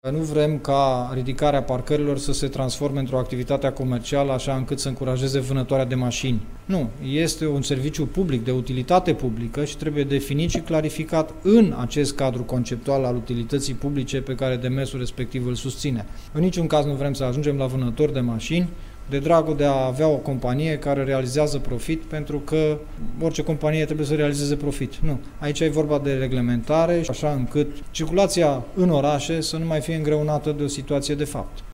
Nu vrem ca ridicarea parcărilor să se transforme într-o activitate comercială așa încât să încurajeze vânătoarea de mașini. Nu, este un serviciu public, de utilitate publică și trebuie definit și clarificat în acest cadru conceptual al utilității publice pe care demersul respectiv îl susține. În niciun caz nu vrem să ajungem la vânători de mașini de dragul de a avea o companie care realizează profit, pentru că orice companie trebuie să realizeze profit. Nu. Aici e vorba de reglementare, așa încât circulația în orașe să nu mai fie îngreunată de o situație de fapt.